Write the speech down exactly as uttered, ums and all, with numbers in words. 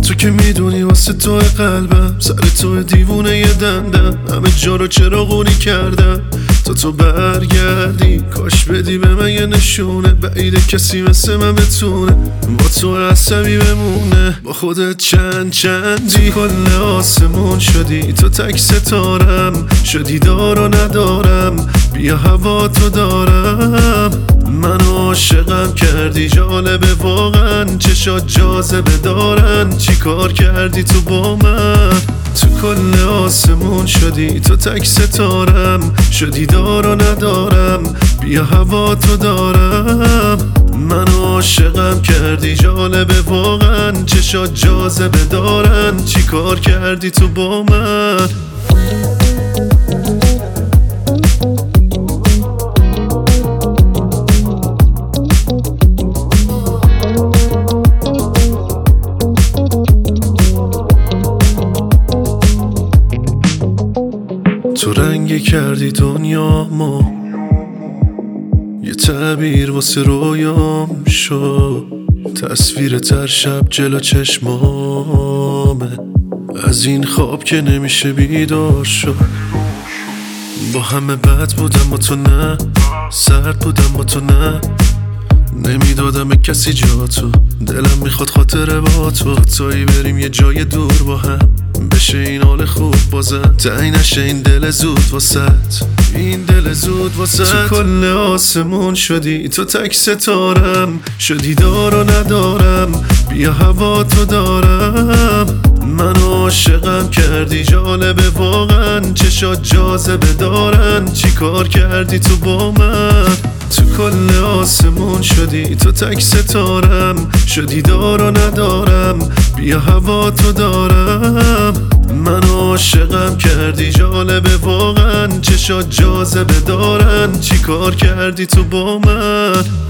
تو که میدونی واسه تو قلبم سر تو دیوونه یه دندم، همه جا رو چراغونی کردم تا تو برگردی. کاش بدی به من یه نشونه، بعیده کسی مثل من بتونه با تو عصبی بمونه. با خودت چند چندی کل آسمون شدی، تو تک ستارم شدی دار و ندارم. بیا هوا تو دارم، منو عاشقم کردی. جالبه واقعا چشات جاذبه دارن، چی کار کردی تو با من؟ تو کل آسمون شدی، تو تک ستارم شدی دار و ندارم. بیا هوا تو دارم، منو عاشقم کردی. جالبه واقعا چشات جاذبه دارن، چی کار کردی تو با من؟ تو رنگی کردی دنیا ما، یه تعبیر واسه رویام شد. تصویر تر شب جلو چشمامه، از این خواب که نمیشه بیدار شد. با همه بد بودم با تو نه، سرد بودم با تو نه. نمیدادم به کسی جا تو، دلم میخواد خاطره با تو. تایی بریم یه جای دور با هم، بشه این حال خوب بازم. تعیین نشه این دل زود واسط، این دل زود واسط. تو کل آسمون شدی، تو تک ستارم شدی دار و ندارم. بیا هوا تو دارم، منو عاشقم کردی. جالبه واقعا چشات جاذبه دارن، چی کار کردی تو با من؟ تو کل آسمون شدی، تو تک ستارم شدی دار و ندارم. بیا هوا تو دارم، منو عاشقم کردی. جالبه واقعا چشات جاذبه دارن، چی کار کردی تو با من؟